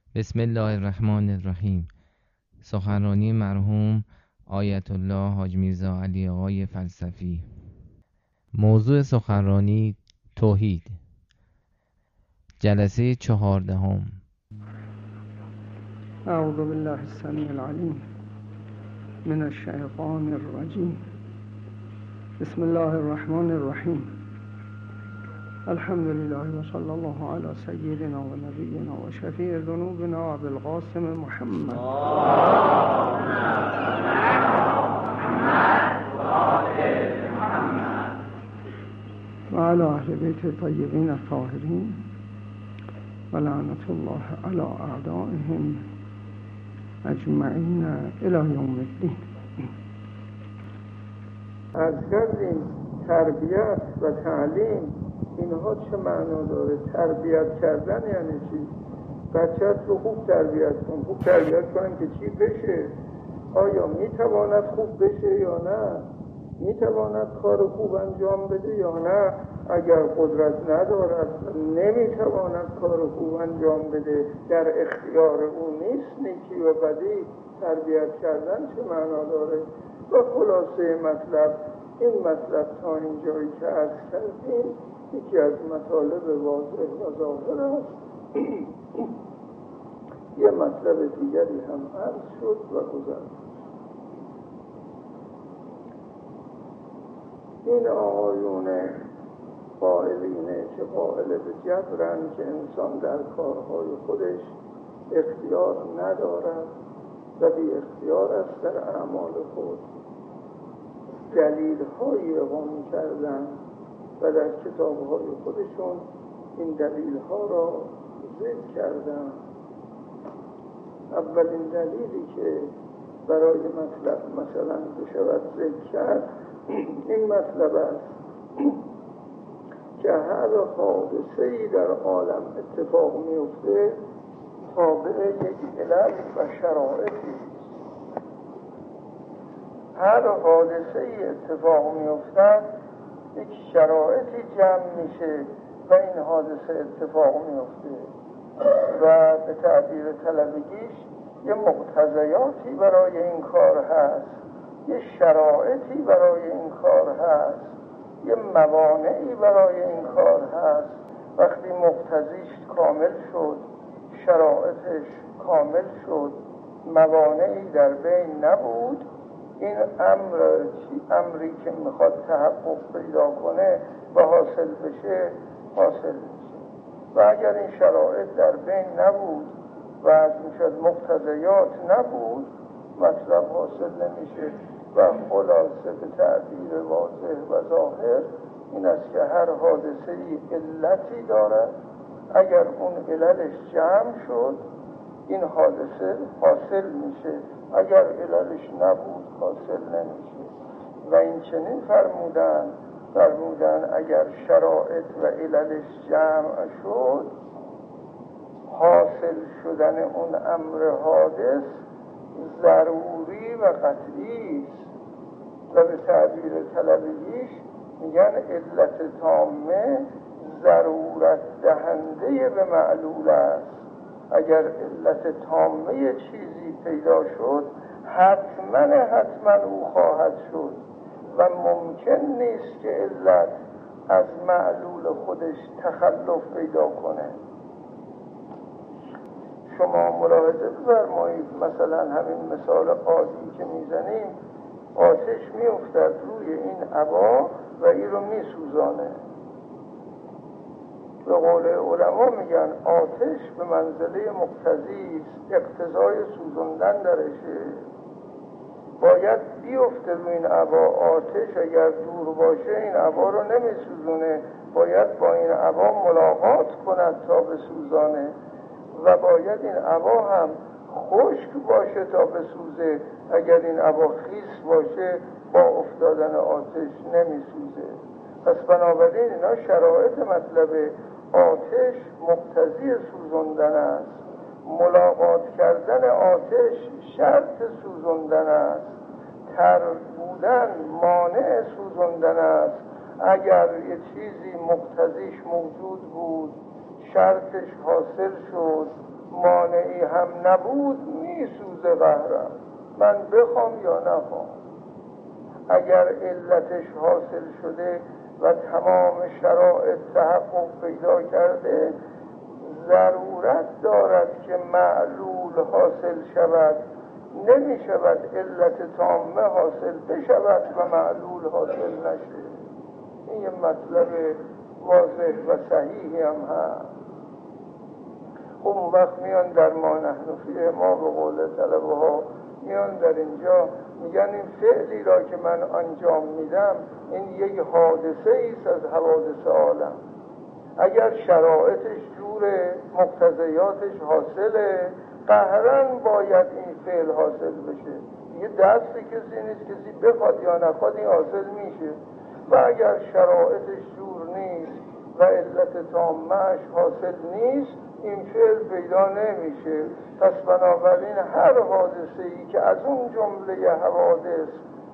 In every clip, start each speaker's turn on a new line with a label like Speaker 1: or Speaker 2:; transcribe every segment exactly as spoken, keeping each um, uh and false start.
Speaker 1: بسم الله الرحمن الرحیم. سخنرانی مرحوم آیت الله حاج میرزا علی آقای فلسفی. موضوع سخنرانی توحید. جلسه چهاردهم.
Speaker 2: اعوذ بالله السمیع العلیم من الشیطان الرجیم. بسم الله الرحمن الرحیم. الحمد لله و صلی الله علی سیدنا و نبینا و شفیع ذنوبنا ابی القاسم محمد و علی اهل بیت الطیبین الطاهرین و لعنت الله علی اعدائهم اجمعین الی یوم الدین. از کردیم تربیت و تعلیم اینها چه معنا داره؟ تربیت کردن یعنی چی؟ بچه‌ت رو خوب تربیت کن. خوب تربیت کنن که چی بشه؟ آیا میتواند خوب بشه یا نه؟ میتواند کار خوب انجام بده یا نه؟ اگر قدرت ندارد نمیتواند کار خوب انجام بده، در اختیار او نیست نیکی و بدی، تربیت کردن چه معنا داره؟ و خلاصه مطلب این مطلب تا اینجایی که عرض کردیم یکی از مطالب واضح و ظاهر است. یه مطلب دیگری هم عرض شد و گذشت. این آقایون قائلینه که قائل به جبرن که انسان در کارهای خودش اختیار ندارد و بی اختیار است در اعمال خود، دلیل هایی اقامه کردن و در کتاب های خودشون این دلیل ها را ذکر کردن. اولین دلیلی که برای مطلب مثلا بشود ذکر کرد این مطلب است که هر حادثه‌ای در عالم اتفاق میفته تابع یک علل و شرایطی. هر حادثه‌ای اتفاق میفتد یک شرایطی جمع میشه و این حادثه اتفاق میفته و به تعبیر طلبگیش یه مقتضیاتی برای این کار هست، یه شرایطی برای این کار هست، یه موانعی برای این کار هست. وقتی مقتضیش کامل شد، شرایطش کامل شد، موانعی در بین نبود، این امر امری که میخواد تحقق پیدا کنه و حاصل بشه حاصل میشه. و اگر این شرایط در بین نبود و از میشد مقتضیات نبود، مطلب حاصل نمیشه. و خلاصه به تعبیر واضح و ظاهر این است که هر حادثه‌ای علتی دارد، اگر اون عللش جمع شد این حادثه حاصل میشه، اگر عللش نبود حاصل نمیشه. و این چنین فرمودن فرمودن اگر شرایط و عللش جمع شد، حاصل شدن اون امر حادث ضروری و قطعی است. و به تعبیر طلبیش میگن علت تامه ضرورت دهنده به معلول است. اگر علت تامه چیزی پیدا شد حتما حتما او خواهد شد و ممکن نیست که علت از معلول خودش تخلف پیدا کنه. شما ملاحظه بفرمایید، مثلا همین مثال عادی که میزنیم، آتش میافتد روی این عبا و این رو میسوزانه. به قول علما میگن آتش به منزله مقتضی است، اقتضای سوزاندن درشه. باید بیفته روی این عبا. آتش اگر دور باشه این عبا رو نمیسوزونه، باید با این عبا ملاقات کند تا بسوزانه و باید این عبا هم خشک باشه تا بسوزه. اگر این عبا خیس باشه با افتادن آتش نمیسوزه. پس بنابراین اینا شرایط مطلب آتش مقتضی سوزاندن است. ملاقات کردن آتش شرط سوزاندن است. تر بودن مانع سوزاندن است. اگر یه چیزی مقتضیش موجود بود، شرطش حاصل شد، مانعی جامی هم نبود میسوزه قهرم، من بخوام یا نخوام. اگر علتش حاصل شده و تمام شرایط تحقق پیدا کرده، ضرورت دارد که معلول حاصل شود، نمی شود علت تامه حاصل بشود و معلول حاصل نشه. این یه مطلب واضح و صحیحی هم هست. اون وقت میان در ما نحن فیه ما به قول طلبه ها میان در اینجا میگن این فعلی را که من انجام میدم این یک حادثه ایست از حوادث عالم. اگر شرایطش جوره، مقتضیاتش حاصله، قهرن باید این فعل حاصل بشه. یه دست کسی نیست، کسی بخواد یا نخواد این حاصل میشه. و اگر شرایطش جور نیست و علت تامش حاصل نیست، این فعل پیدا نمیشه. پس بنابراین هر حادثه ای که از اون جمله حوادث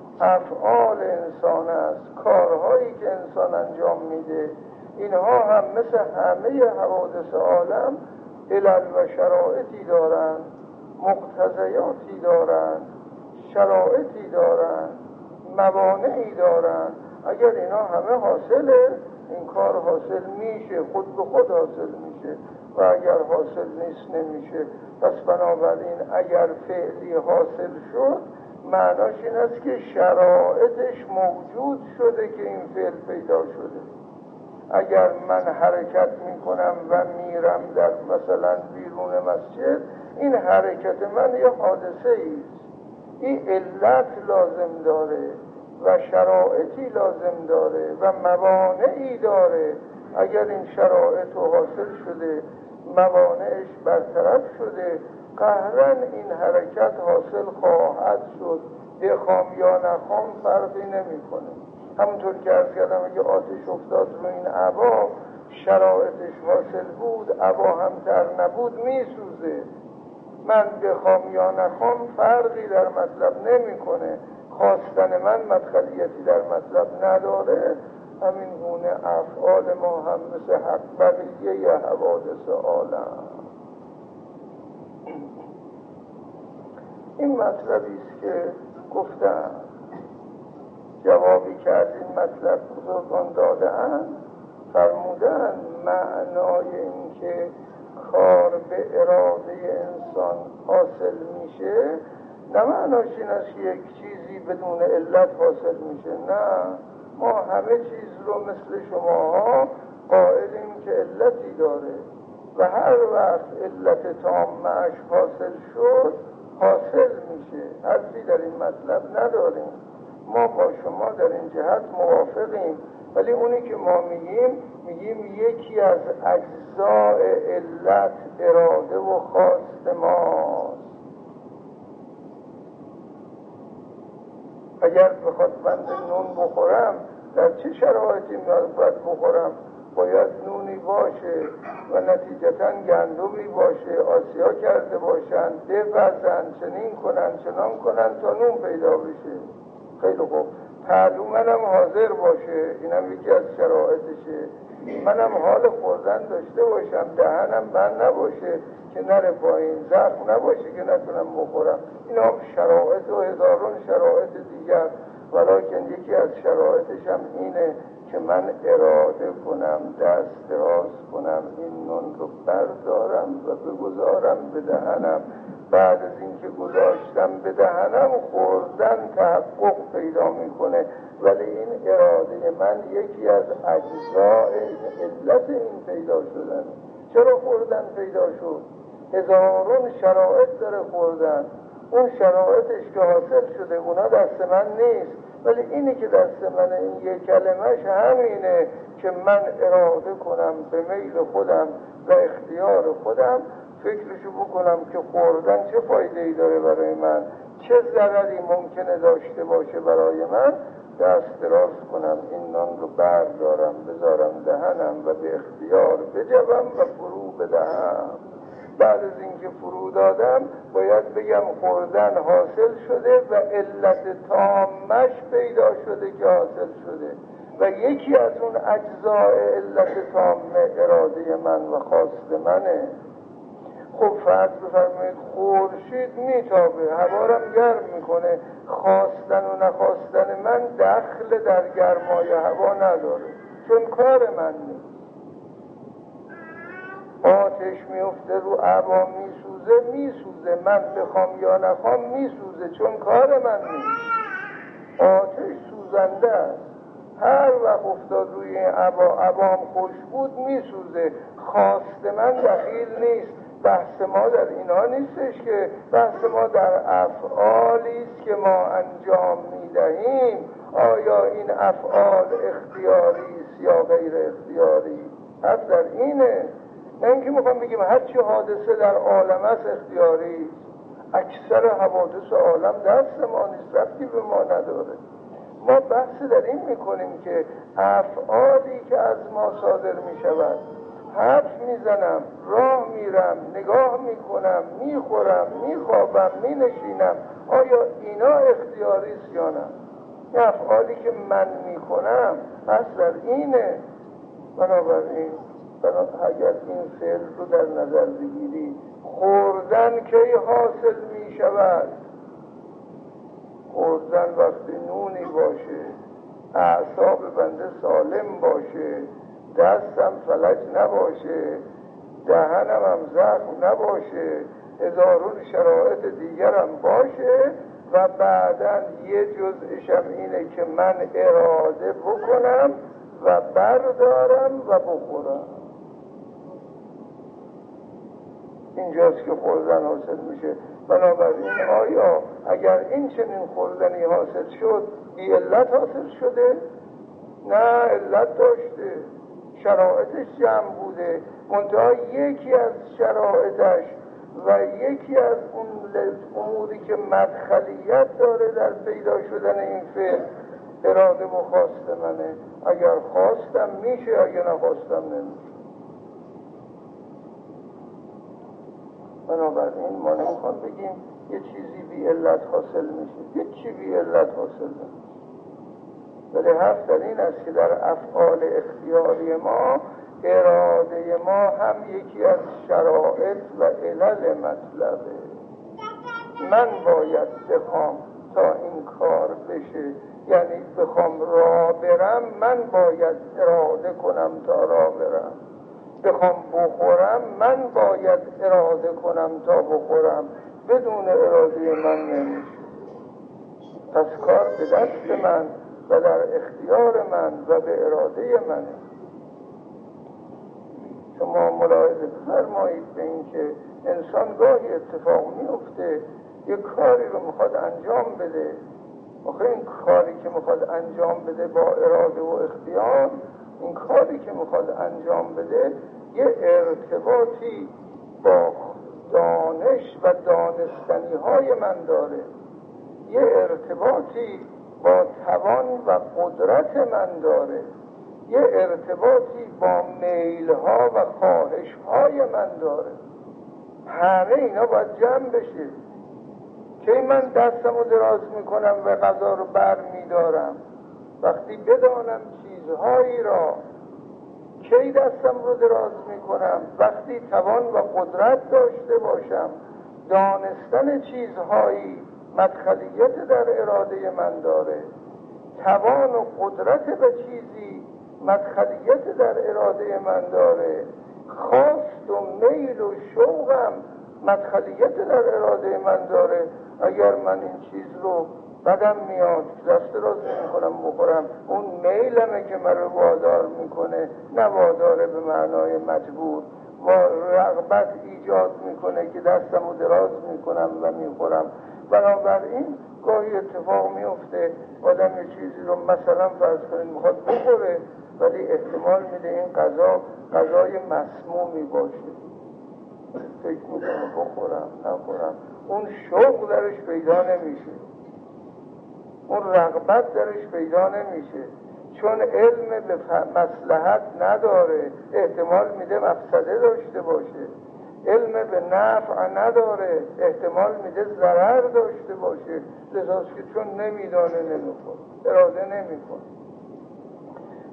Speaker 2: افعال انسان است، کارهایی که انسان انجام میده، اینها هم مثل همه حوادث عالم علل و شرایطی دارند، مقتضیاتی دارند، شرایطی دارند، موانعی دارند. اگر اینا همه حاصله، این کار حاصل میشه، خود به خود حاصل میشه. و اگر حاصل نیست نمیشه. پس بنابراین اگر فعلی حاصل شد، معناش این است که شرایطش موجود شده که این فعل پیدا شده. اگر من حرکت میکنم و میرم در مثلا بیرون مسجد، این حرکت من یه حادثه ایست، این علت لازم داره و شرایطی لازم داره و موانعی داره. اگر این شرایط حاصل شده، موانعش برطرف شده، قهرن این حرکت حاصل خواهد شد. بخوام یا نخوام فرقی نمیکنه. همونطور که عرض کردم اگه آتش افتاد رو این عبا، شرایطش حاصل بود، عبا هم در نبود میسوزه. من بخوام یا نخوام فرقی در مطلب نمیکنه. خواستن من مدخلیتی در مطلب نداره. همین گونه افعال ما هم مثل حق بقیه حوادث عالم. این مطلبی است که گفتم. جوابی که از این مطلب بزرگان داده‌اند، فرمودند معنای این که کار به اراده انسان حاصل میشه، نه معناش این است که یک چیزی بدون علت حاصل میشه. نه، ما همه چیز رو مثل شماها قائلیم که علتی داره و هر وقت علت تامش حاصل شد حاصل میشه. حرفی در این مطلب نداریم. ما با شما در این جهت موافقیم، ولی اونی که ما میگیم میگیم یکی از اجزاء علت اراده و خواست ماست. اگر بخواد من نون بخورم، در چه شرایطی باید بخورم؟ باید نونی باشه و نتیجتاً گندمی باشه، آسیا کرده باشن، بپزن، چنین کنن، چنان کنن تا نون پیدا بشه. خیلی خوب، پهلو منم حاضر باشه، اینم یکی از شرایطشه. منم حال خوردن داشته باشم، دهنم بند نباشه که نره پایین، زخم نباشه که نتونم بخورم. اینا هم شرایط و هزارون شرایط دیگر. ولیکن یکی از شرایطش هم اینه که من اراده کنم، دست دراز کنم، این نون رو بردارم و بگذارم به دهنم. بعد از اینکه گذاشتم به دهنم، خوردن تحقق پیدا میکنه. ولی این اراده من یکی از اجزاء علت این پیدا شدن. چرا خوردن پیدا شد؟ هزارون شرایط داره خوردن. اون شرایطش که حاصل شده اونا دست من نیست، ولی اینی که دست من، این یک کلمش همینه که من اراده کنم به میل خودم و اختیار خودم، فکرشو بکنم که خوردن چه فایده‌ای داره برای من، چه ضرری ممکنه داشته باشه برای من. دست دراز کنم، این نان رو بردارم بذارم دهنم و به اختیار بجوم و فرو بدهم. بعد از اینکه فرو دادم باید بگم خوردن حاصل شده و علت تامش پیدا شده که حاصل شده و یکی از اون اجزاء علت تام اراده من و خواست منه. خب فرض بفرمایید خورشید میتابه، هوا رو گرم میکنه، خواستن و نخواستن من دخل در گرمای هوا نداره، چون کار من نیست. آتش میفته رو هوا میسوزه میسوزه، من بخوام یا نخوام میسوزه، چون کار من نیست. آتش سوزنده است، هر وقت افتاد روی این عبا عبام خوش بود میسوزه، خواست من دخیل نیست. بحث ما در اینها نیستش، که بحث ما در افعالی است که ما انجام میدهیم. آیا این افعال اختیاری است یا غیر اختیاری؟ حرف در اینه، نه اینکه میخوام بگیم هر چی حادثه در عالم است اختیاری است. اکثر حوادث عالم دست ما نیست، ربطی به ما نداره. ما بحث در این میکنیم که افعالی که از ما صادر میشود، حرف میزنم، راه میرم، نگاه میکنم، میخورم، میخوابم، مینشینم، آیا اینا اختیاری است یا نه؟ این افعالی که من میکنم پس در اینه. بنابراین اگر این فعل رو در نظر بگیری، خوردن کی حاصل میشود؟ خوردن وقتی نونی باشه، اعصاب بنده سالم باشه، دستم فلج نباشه، دهنم هم زخم نباشه، هزارون شرایط دیگرم باشه و بعداً یه جزءشم اینه که من اراده بکنم و بردارم و بخورم. اینجاست که خوردن حاصل میشه. بنابراین آیا اگر این چنین خوردنی حاصل شد بی علت حاصل شده؟ نه، علت داشته، شرایطش جمع بوده، منتها یکی از شرایطش و یکی از اون اموری که مدخلیت داره در پیدا شدن این فعل اراده و خواست منه. اگر خواستم میشه، اگر نخواستم نمیشه. بنابراین ما نمیخوام بگیم یه چیزی بی علت حاصل میشه، یه چی بی علت حاصل نمیشه. ولی حرف در این است که در افعال اختیاری ما اراده ما هم یکی از شرایط و علل مطلبه. من باید بخوام تا این کار بشه، یعنی بخوام راه برم، من باید اراده کنم تا راه برم. بخوام بخورم، من باید اراده کنم تا بخورم. بدون اراده من نمیشه. پس کار به دست من و در اختیار من و به اراده منه. شما ملاحظه بفرمایید به این که انسان گاهی اتفاق میفته یک کاری رو میخواد انجام بده، آخه این کاری که میخواد انجام بده با اراده و اختیار، این کاری که میخواد انجام بده یه ارتباطی با دانش و دانستنی های من داره، یه ارتباطی با توان و قدرت من داره، یه ارتباطی با میلها و خواهشهای من داره. همه اینا باید جمع بشه. که من دستم رو دراز میکنم و غذا رو بر میدارم، وقتی بدانم چیزهایی را. کی دستم رو دراز میکنم؟ وقتی توان و قدرت داشته باشم. دانستن چیزهایی مدخلیت در اراده من داره، توان و قدرت به چیزی مدخلیت در اراده من داره، خواست و میل و شوقم مدخلیت در اراده من داره. اگر من این چیز رو بدم میاد، دست دراز نمی‌کنم بخورم، اون میلمه که من رو وادار میکنه، نه واداره به معنای مجبور، و رغبت ایجاد میکنه که دستم رو دراز میکنم و میخورم. بنابراین گاهی اتفاق میفته آدم یه چیزی رو مثلا فرض کنید میخواد بخوره، ولی احتمال میده این غذا غذای مسمومی باشه، فکر میکنه بخورم نخورم، اون شوق درش پیدا نمیشه، اون رغبت درش پیدا نمیشه، چون علم به مصلحت نداره، احتمال میده مفسده داشته باشه، علم به نفع نداره، احتمال میده ضرر داشته باشه، لذاست که چون نمیدانه نمیخوره، اراده نمیکنه.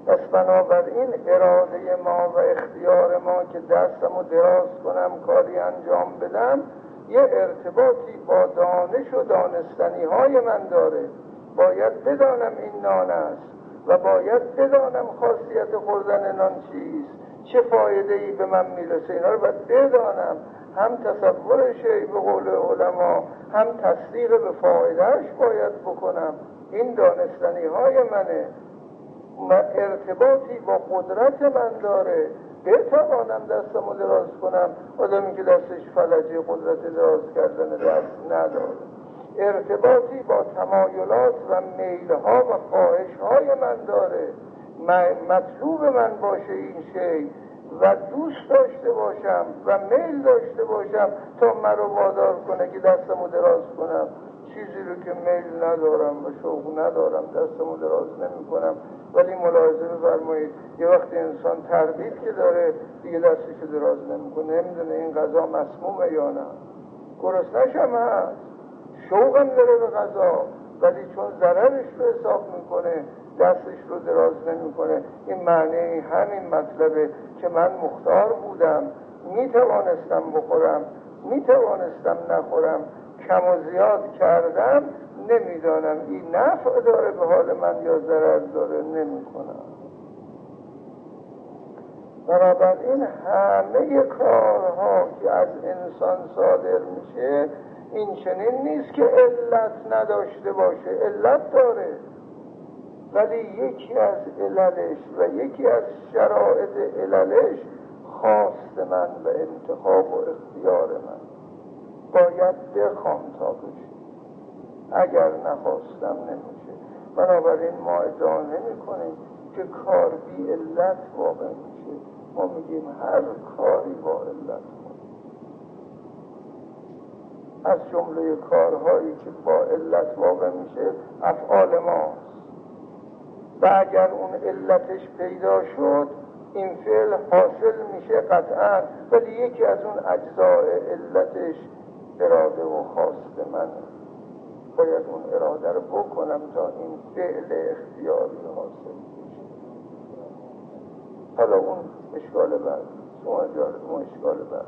Speaker 2: پس بنابراین اراده ما و اختیار ما که دستمو دراز کنم کاری انجام بدم یه ارتباطی با دانش و دانستنی های من داره. باید بدانم این نان است و باید بدانم خاصیت خوردن نان چیست، چه فایده ای به من میرسه. اینا رو باید بدانم، هم تصورش به قول علما هم تصدیق به فایدهش باید بکنم. این دانستنی های منه، ارتباطی با قدرت من داره. بتوانم دستمو دراز کنم. آدمی که دستش فلجی قدرت دراز کردن دست نداره. ارتباطی با تمایلات و میلها و خواهشهای من داره. مطلوب من باشه این شی و دوست داشته باشم و میل داشته باشم تا مرا وادار کنه که دستمو دراز کنم. چیزی رو که میل ندارم و شوق ندارم دستمو دراز نمی کنم. ولی ملاحظه بفرمایید یه وقتی انسان تردید که داره دیگه دستشو دراز نمی کنه، نمیدونه این غذا مسمومه یا نه. گرسنه‌ش هم هست، شوقم داره به غذا، ولی چون ضررش رو حساب میکنه دستش رو دراز نمیکنه. این معنی همین مطلبه که من مختار بودم، میتوانستم بخورم، میتوانستم نخورم، کم و زیاد کردم، نمیدانم این نفع داره به حال من یا ضرر داره، نمیکنم. بنابراین همه کارها که از انسان صادر میشه این چنین نیست که علت نداشته باشه، علت داره، ولی یکی از عللش و یکی از شرایط عللش خواست من و انتخاب و اختیار من. باید بخوام تا بشه، اگر نخواستم نمیشه. بنابراین ما ادعا نمی کنیم که کار بی علت واقع میشه. ما میگیم هر کاری با علت کنیم. از جمله کارهایی که با علت واقع میشه افعال ماست و اگر اون علتش پیدا شد این فعل حاصل میشه قطعا، ولی یکی از اون اجزای علتش اراده و خواست منه. باید اون اراده رو بکنم تا این فعل اختیاری حاصل بشه. حالا اون اشکال بعد اون اشکال بعد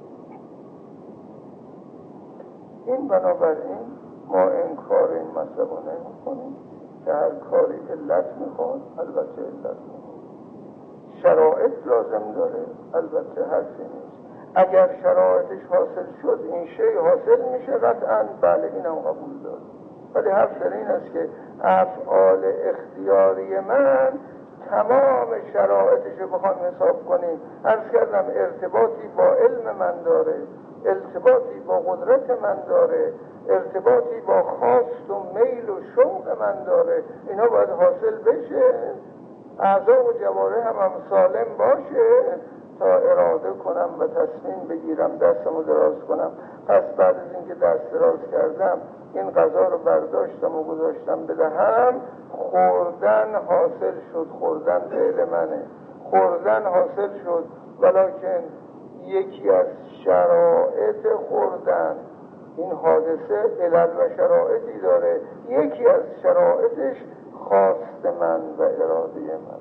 Speaker 2: این. بنابراین ما انکار این مطلب رو نمی کنیم که هر کاری علت میخواد، البته علت میخواد، شرایط لازم داره، البته حرفی نیست. اگر شرایطش حاصل شد این شی حاصل میشه قطعا، بله اینم قبول داره. ولی حرف در این است که افعال اختیاری من تمام شرایطش رو بخوام حساب کنیم، عرض کردم ارتباطی با علم من داره، ارتباطی با قدرت من داره، ارتباطی با خواست و میل و شوق من داره. اینا باید حاصل بشه، اعضا و جوارح هم, هم سالم باشه تا اراده کنم و تصمیم بگیرم دستمو دراز کنم. پس بعد از اینکه دست دراز کردم این غذا رو برداشتم و گذاشتم بدهم، خوردن حاصل شد. خوردن فعل منه، خوردن حاصل شد، ولکن یکی از شرایط خوردن، این حادثه علل و شرایطی داره، یکی از شرایطش خواست من و اراده من.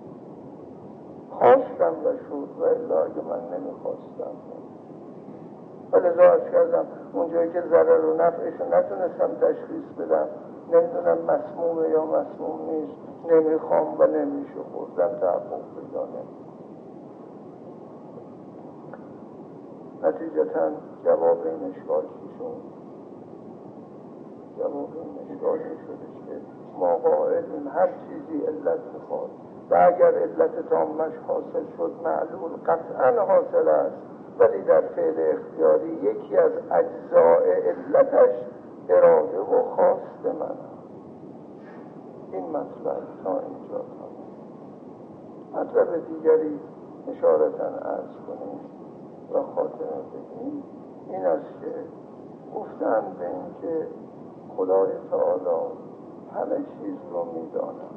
Speaker 2: خواستم و شد و الا اگه من نمیخواستم. ولی ازاز کردم اونجایی که ضرر و نفعش رو نتونستم تشخیص بدم، نمیدونم مسمومه یا مسموم نیست، نمیخوام و نمیشه خوردم، تحقیق پیدا نمیشه. نتیجتا جواب این اشکال چی شد؟ جواب این اشکال شدش که ما قائلیم هر چیزی علت میخواد و اگر علت تامش حاصل شد معلول قطعا حاصل است، ولی در فعل اختیاری یکی از اجزای علتش اراده و خواست من. این مطلب تا اینجا تمام. مطلب دیگری اشارتاً عرض کنیم و خاتمه بگیم این است که گفتن به این که خدای تعالی همه چیز رو میداند،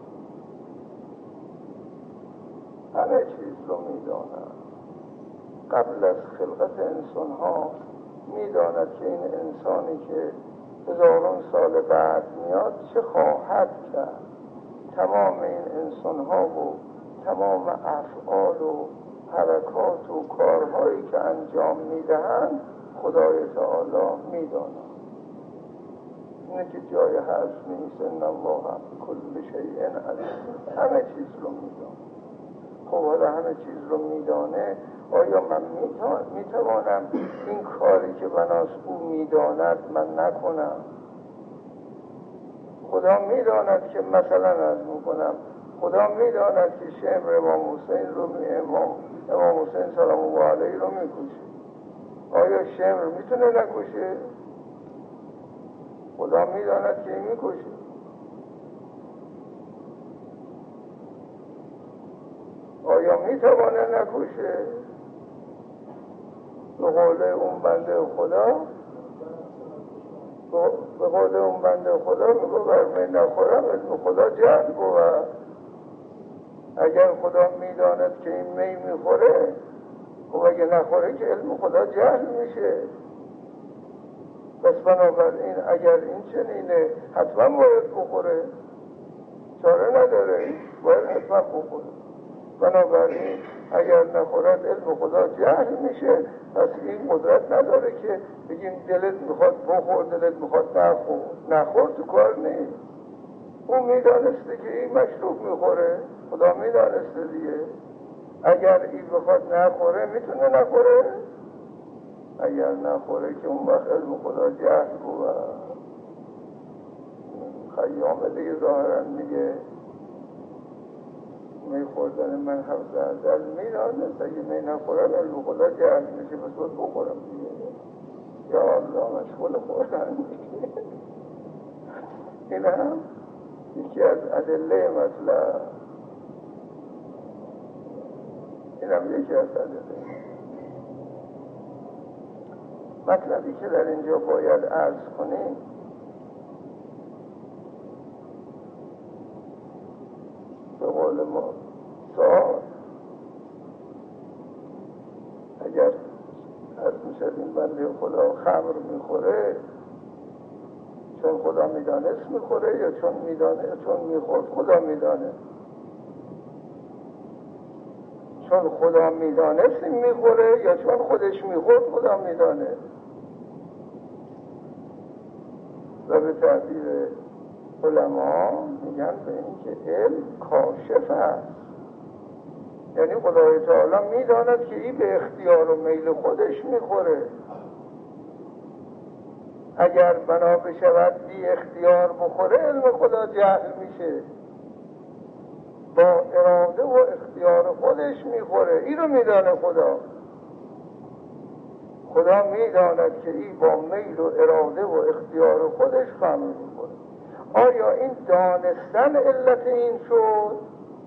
Speaker 2: همه چیز رو میداند. قبل از خلقت انسان ها میداند که این انسانی که هزاران سال بعد میاد چه خواهد کرد. تمام این انسان ها و تمام افعال و حرکات و کارهایی که انجام میدهند خدای تعالی میداند. اینه که جای حرف نیست. ان الله کل شیء علیم، همه چیز رو میداند. خب حالا همه چیز رو میدانه، آیا من میتوانم این کاری که بناس او میداند من نکنم؟ خدا میداند که مثلا عرض میکنم خدا میداند که شمر امام حسین رو می امام, امام حسین سلام الله علیه رو میکشه. آیا شمر میتونه نکشه؟ خدا میداند که این میکشه. آیا میتوانه نکشه؟ به قول اون بنده خدا به قول اون بنده خدا میگو برمی نخورم علم خدا جهل بود. اگر خدا میداند که این می میخوره، خب اگه نخوره که علم خدا جهل میشه. پس بنابراین اگر این چنینه حتما باید بخوره، چاره نداره، باید حتما بخوره. بنابراین اگر نخورد علم خدا جهل میشه. پس این قدرت نداره که بگیم دلت میخواد بخور، دلت میخواد نخور. نخور تو کار نیست. اون میدانسته که این مشروب میخوره، خدا میدانسته دیگه. اگر این بخواد نخوره میتونه نخوره؟ اگر نخوره که اون وقت علم خدا جهل بود. خیام دیگه ظاهرا میگه می خوردن من حفظ ازل میدانست اگه می نخورم علم خدا جهل میشه، بس باید بخورم دیگه. یا الله مشغول خوردن میگه. این هم یکی از ادله مطلب. این هم یکی از ادله مطلبی که در اینجا باید عرض کنیم. به قول ما سال اگر از میشد این بنده خدا خمر میخوره چون خدا میدانست میخوره یا چون میدانه چون میخورد خدا میدانه؟ چون خدا میدانست این میخوره یا چون خودش میخورد خدا میدانه؟ و به تعبیر علما میگن به این که علم کاشف است. یعنی خدای تعالی میداند که این به اختیار و میل خودش میخوره. اگر بنا بشود بی اختیار بخوره علم خدا جهل میشه. با اراده و اختیار خودش میخوره. این رو میدانه خدا. خدا میداند که این با میل و اراده و اختیار خودش خمر میخوره. آیا این دانستن علت این شد؟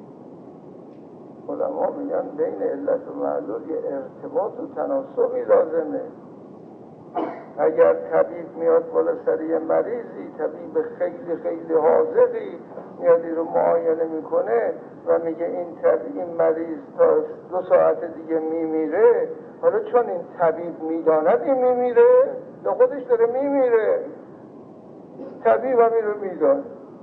Speaker 2: علما میگن بین علت و معلول یه ارتباط و تناسبی لازمه. اگر طبیب میاد بالا سری مریضی، طبیب خیلی خیلی حاذقی میاد این رو معاینه میکنه و میگه این طبیب این مریض تا دو ساعت دیگه میمیره، حالا چون این طبیب میداند این میمیره یا خودش داره میمیره؟ طبیب هم این رو میداند.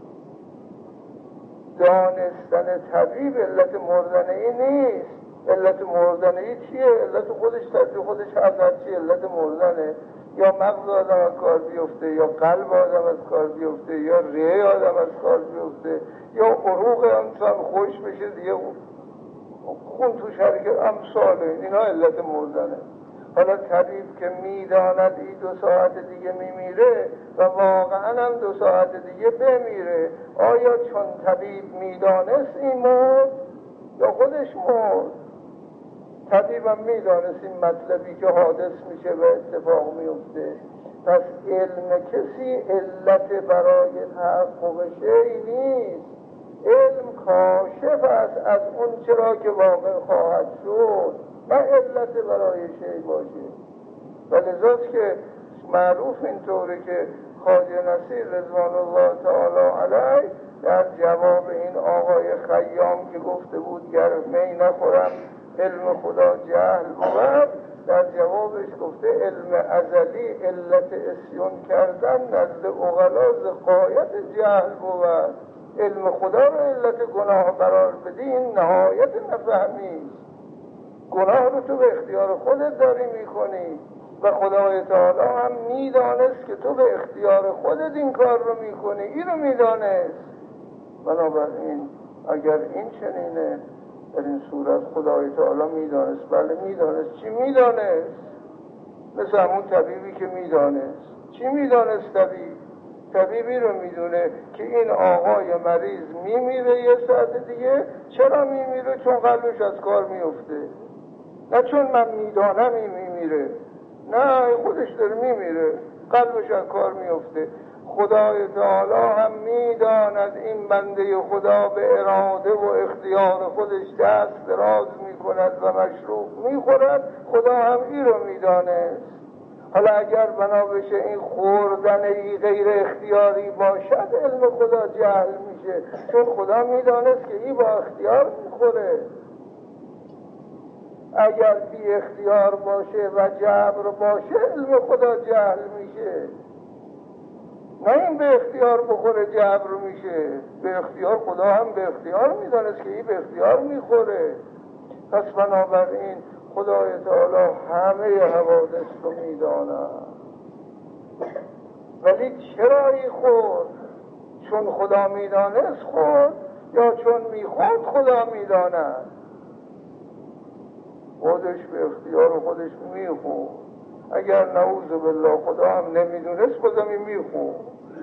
Speaker 2: دانستن طبیب علت مردن این نیست. علت مردن این چیه؟ علت خودش طبیب خودش حضرت چیه؟ علت مردنه. یا مغز آدم از کار بیفته، یا قلب آدم از کار بیفته، یا ریه آدم از کار بیفته، یا عروق انسان خوش بشه دیگه خون تو شرکت امثاله. اینا علت مردنه. حالا طبیب که میداند این دو ساعت دیگه میمیره و واقعا هم دو ساعت دیگه بمیره، آیا چون طبیب میدانست این مرد یا خودش مرد؟ طبیب هم میدانست این مطلبی که حادث میشه و اتفاق میفته. پس علم کسی علت برای تحقق شیء نیست. علم کاشف است از اون چرا که واقع خواهد شد، نه علت برای شیء باشه. و لذاست که معروف اینطوره که خواجه نصیر رضوان الله تعالی علیه در جواب این آقای خیام که گفته بود گر می نخورم علم خدا جهل بود، در جوابش گفته علم ازلی علت اسیان کردن نزد اغلا ز غایت جهل بود. علم خدا رو علت گناه قرار بدی، این نهایت نفهمی. گناه رو تو به اختیار خودت داری میکنی و خدای تعالی هم میدانست که تو به اختیار خودت این کار رو میکنی، این رو میدانست. بنابراین اگر این چنینه، در این صورت خدای تعالی میدانست. بله میدانست. چی میدانست؟ مثل همون طبیبی که میدانست. چی میدانست طبیب؟ طبیبی رو میدونه که این آقای مریض میمیره یه ساعت دیگه. چرا میمیره؟ چون قلبش از کار میفته. نه چون من میدانم این میمیره، نه خودش داره میمیره، قلبش از کار میفته. خدای تعالی هم میداند این بنده خدا به اراده و اختیار خودش دست دراز میکند و مشروب میخورد. خدا هم این رو میدانست. حالا اگر بنا بشه این خوردن ای غیر اختیاری باشد، علم خدا جهل میشه، چون خدا میدانست که این با اختیار میخوره. اگر بی اختیار باشه و جبر باشه، علم خدا جهل میشه. نه این به اختیار بخوره جبر میشه. به اختیار خدا هم به اختیار میدانست که این به اختیار میخوره. پس بنابراین خدای تعالی همه حوادث رو میداند. ولی چرا این خورد؟ چون خدا میدانست خورد یا چون میخورد خدا میداند؟ خودش به اختیار خودش میخورد. اگر نعوذ بالله خدا هم نمیدونست خودم میخورد.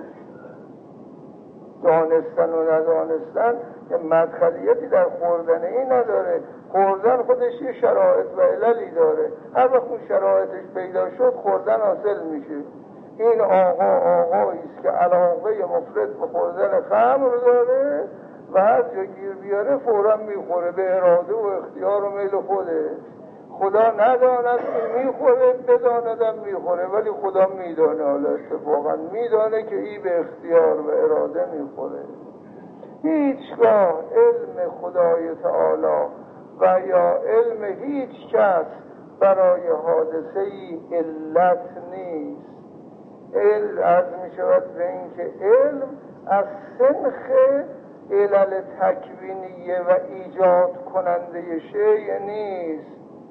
Speaker 2: دانستن و ندانستن که مدخلیتی در خوردن این نداره. خوردن خودش یه شرایط و عللی داره. هر وقت اون شرایطش پیدا شد خوردن حاصل میشه. این آقا آقایی است که علاقه مفرط به خوردن خمر داره و هر جا گیر بیاره فوراً میخوره به اراده و اختیار و میل خودش. خدا نداند که میخوره، بداندم میخوره، ولی خدا میدانه. حالا اتفاقا میدانه که ای به اختیار و اراده میخوره. هیچگاه علم خدای تعالی و یا علم هیچ کس برای حادثه ای علت نیست. علم از می شود به این که علم از سنخ علل تکوینیه و ایجاد کننده شیء نیست.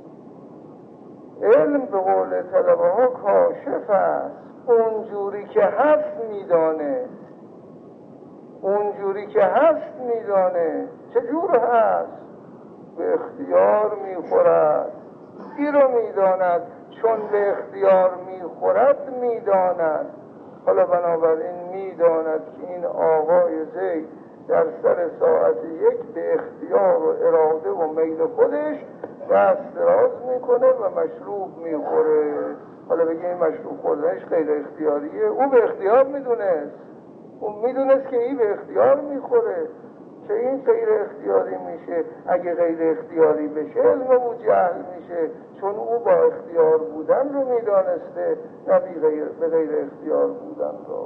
Speaker 2: علم به قول طلبه ها کاشف است. اونجوری که هست میدانه. اونجوری که هست میدانه. چجور هست؟ به اختیار میخورد. این رو میداند. چون به اختیار میخورد میداند. حالا بنابراین میداند که این آقای زید در سر ساعت یک به اختیار و اراده و میل خودش دست دراز میکنه و مشروب میخوره. حالا بگه این مشروب خوردنش غیر اختیاریه. او به اختیار میدونست. او میدونست که این به اختیار میخوره. که این غیر اختیاری میشه. اگه غیر اختیاری بشه علم او جهل میشه، چون او با اختیار بودن رو میدانسته، نه به غیر اختیار بودن رو.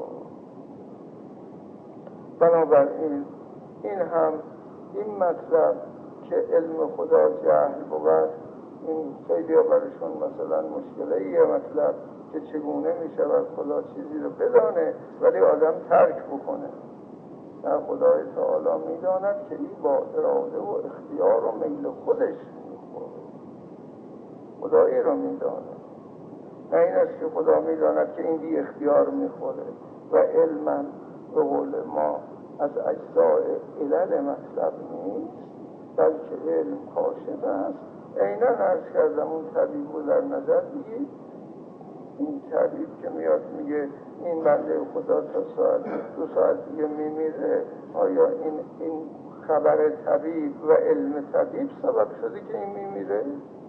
Speaker 2: بنابراین این هم این مطلب که علم خدا جهل بود، این خیلی برشون مثلا مشکله یه مطلب که چگونه میشود خدا چیزی رو بدانه ولی آدم ترک بکنه. نه، خدای تعالی میداند که این با اراده و اختیار و میل خودش میخوره. خدایی رو میداند. نه این است که خدا میداند که این بی اختیار میخوره. و علما به قول ما از اجزاء علل مطلب نیست، بلکه علم کاشف است. عیناً عرض کردم اون طبیب رو در نظر بگید. این طبیب که میاد میگه این بنده خدا تا ساعت دو ساعت دیگه میمیره، آیا این این خبر طبیب و علم طبیب سبب شده که این میمیره؟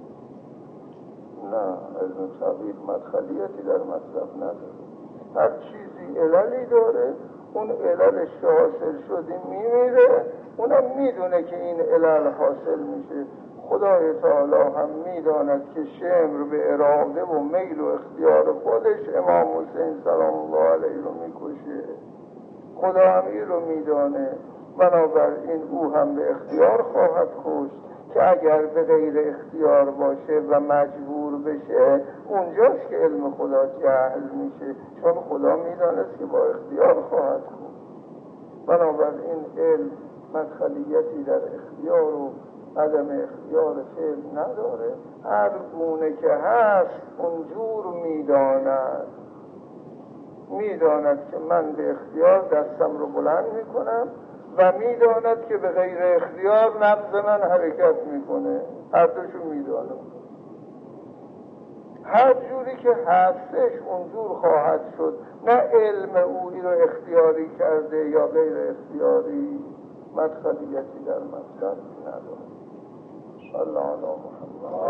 Speaker 2: نه، علم طبیب مدخلیتی در مطلب نداره. هر چیزی عللی داره، اون عللش که حاصل شده میمیره، اونم میدونه که این علل حاصل میشه. خدای تعالی هم میداند که شمر به اراده و میل و اختیار خودش امام حسین سلام الله علیه رو میکشه. خدا هم این رو میدانه. بنابراین او هم به اختیار خواهد کشت که اگر به غیر اختیار باشه و مجبور بشه، اونجاست که علم خدا جهل میشه، چون خدا میدانست که با اختیار خواهد کشت. بنابراین علم مدخلیتی در اختیار و عدم اختیار فعل نداره، هر گونه که هست اونجور میداند میداند که من به اختیار دستم رو بلند میکنم و میداند که به غیر اختیار نبض من حرکت میکنه، هر دوشو میداند. هر جوری که هستش اونجور خواهد شد، نه علم او رو اختیاری کرده یا غیر اختیاری، مدخلیتی در مطلب نداره. الله علی محمد.